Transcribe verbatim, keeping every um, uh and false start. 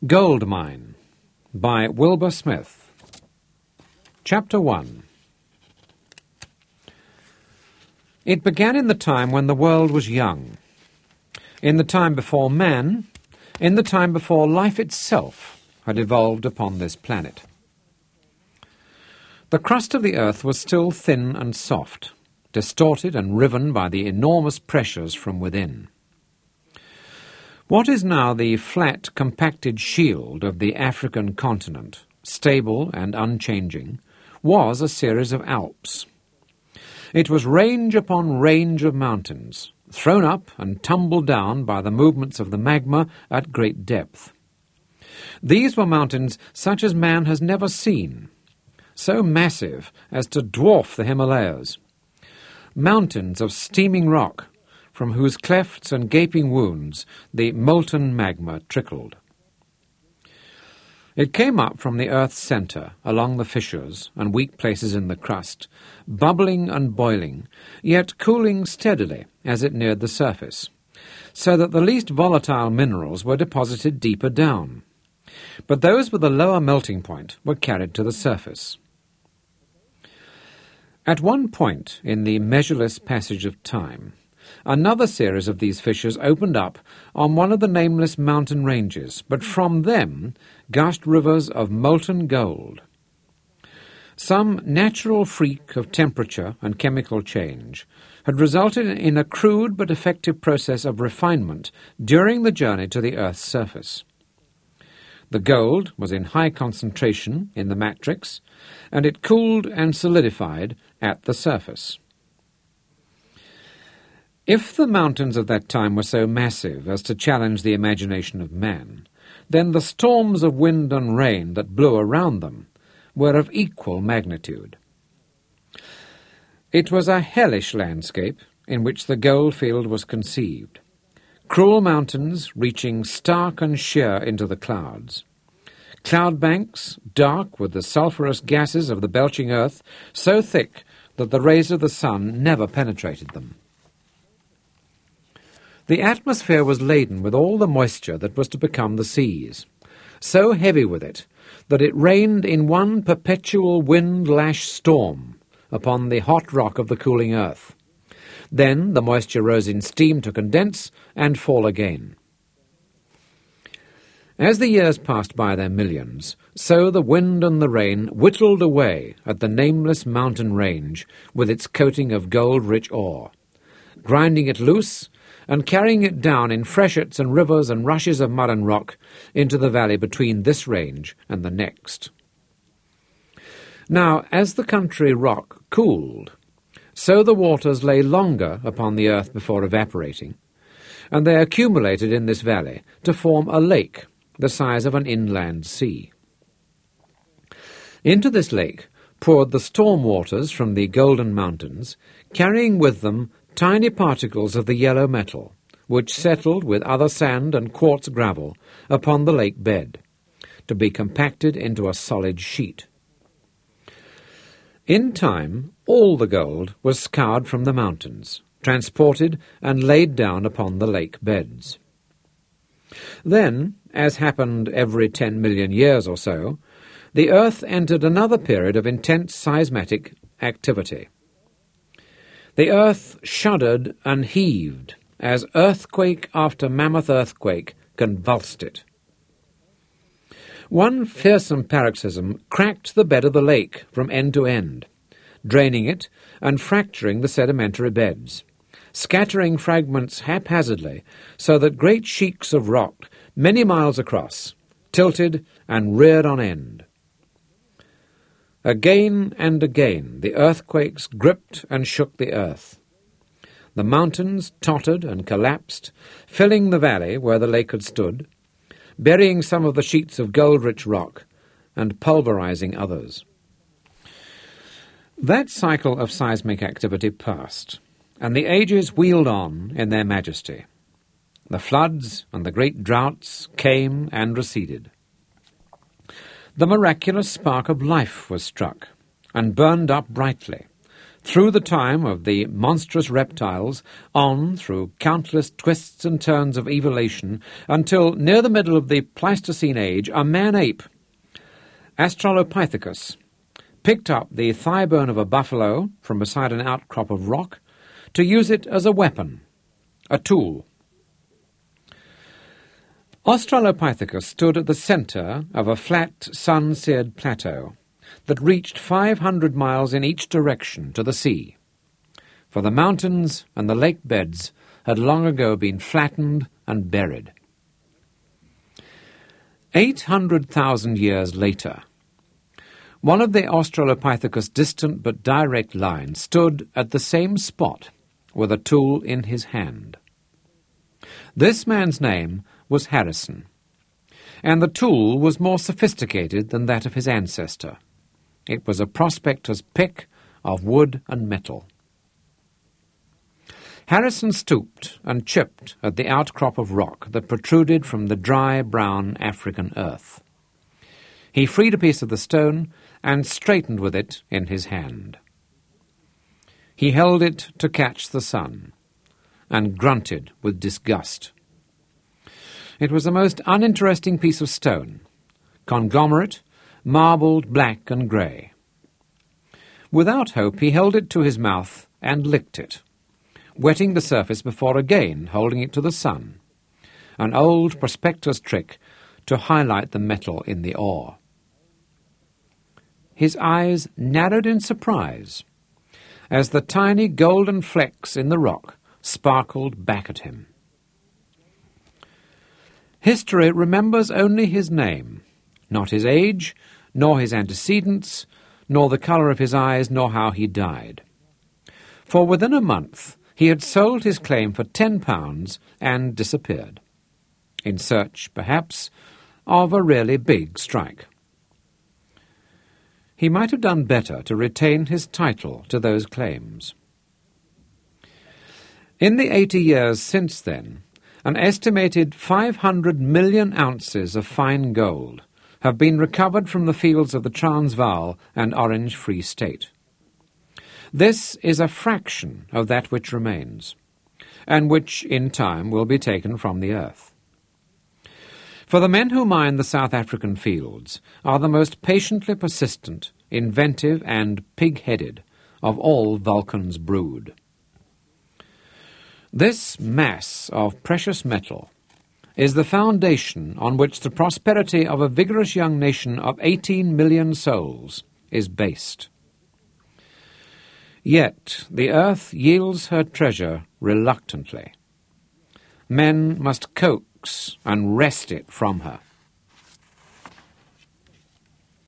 Gold Mine by Wilbur Smith. Chapter one. It began in the time when the world was young, in the time before man, in the time before life itself had evolved upon this planet. The crust of the earth was still thin and soft, distorted and riven by the enormous pressures from within. What is now the flat, compacted shield of the African continent, stable and unchanging, was a series of Alps. It was range upon range of mountains, thrown up and tumbled down by the movements of the magma at great depth. These were mountains such as man has never seen, so massive as to dwarf the Himalayas. Mountains of steaming rock, from whose clefts and gaping wounds the molten magma trickled. It came up from the earth's centre, along the fissures and weak places in the crust, bubbling and boiling, yet cooling steadily as it neared the surface, so that the least volatile minerals were deposited deeper down. But those with a lower melting point were carried to the surface. At one point in the measureless passage of time, another series of these fissures opened up on one of the nameless mountain ranges, but from them gushed rivers of molten gold. Some natural freak of temperature and chemical change had resulted in a crude but effective process of refinement during the journey to the Earth's surface. The gold was in high concentration in the matrix, and it cooled and solidified at the surface. If the mountains of that time were so massive as to challenge the imagination of man, then the storms of wind and rain that blew around them were of equal magnitude. It was a hellish landscape in which the gold field was conceived. Cruel mountains reaching stark and sheer into the clouds. Cloud banks, dark with the sulphurous gases of the belching earth, so thick that the rays of the sun never penetrated them. The atmosphere was laden with all the moisture that was to become the seas, so heavy with it that it rained in one perpetual wind-lashed storm upon the hot rock of the cooling earth. Then the moisture rose in steam to condense and fall again. As the years passed by their millions, so the wind and the rain whittled away at the nameless mountain range with its coating of gold-rich ore, grinding it loose and carrying it down in freshets and rivers and rushes of mud and rock into the valley between this range and the next. Now, as the country rock cooled, so the waters lay longer upon the earth before evaporating, and they accumulated in this valley to form a lake the size of an inland sea. Into this lake poured the storm waters from the Golden Mountains, carrying with them tiny particles of the yellow metal, which settled with other sand and quartz gravel upon the lake bed, to be compacted into a solid sheet. In time, all the gold was scoured from the mountains, transported and laid down upon the lake beds. Then, as happened every ten million years or so, the earth entered another period of intense seismic activity. The earth shuddered and heaved as earthquake after mammoth earthquake convulsed it. One fearsome paroxysm cracked the bed of the lake from end to end, draining it and fracturing the sedimentary beds, scattering fragments haphazardly so that great sheets of rock many miles across tilted and reared on end. Again and again the earthquakes gripped and shook the earth. The mountains tottered and collapsed, filling the valley where the lake had stood, burying some of the sheets of gold-rich rock and pulverizing others. That cycle of seismic activity passed, and the ages wheeled on in their majesty. The floods and the great droughts came and receded. The miraculous spark of life was struck and burned up brightly, through the time of the monstrous reptiles, on through countless twists and turns of evolution, until near the middle of the Pleistocene age, a man-ape, Australopithecus, picked up the thigh bone of a buffalo from beside an outcrop of rock to use it as a weapon, a tool. Australopithecus stood at the centre of a flat, sun-seared plateau that reached five hundred miles in each direction to the sea, for the mountains and the lake beds had long ago been flattened and buried. Eight hundred thousand years later, one of the Australopithecus' distant but direct lines stood at the same spot with a tool in his hand. This man's name was Harrison, and the tool was more sophisticated than that of his ancestor. It was a prospector's pick of wood and metal. Harrison stooped and chipped at the outcrop of rock that protruded from the dry, brown African earth. He freed a piece of the stone and straightened with it in his hand. He held it to catch the sun, and grunted with disgust. It was a most uninteresting piece of stone, conglomerate, marbled black and grey. Without hope, he held it to his mouth and licked it, wetting the surface before again holding it to the sun, an old prospector's trick to highlight the metal in the ore. His eyes narrowed in surprise as the tiny golden flecks in the rock sparkled back at him. History remembers only his name, not his age, nor his antecedents, nor the colour of his eyes, nor how he died. For within a month he had sold his claim for ten pounds and disappeared, in search, perhaps, of a really big strike. He might have done better to retain his title to those claims. In the eighty years since then, an estimated five hundred million ounces of fine gold have been recovered from the fields of the Transvaal and Orange Free State. This is a fraction of that which remains, and which in time will be taken from the earth. For the men who mine the South African fields are the most patiently persistent, inventive, and pig-headed of all Vulcan's brood. This mass of precious metal is the foundation on which the prosperity of a vigorous young nation of eighteen million souls is based. Yet the earth yields her treasure reluctantly. Men must coax and wrest it from her.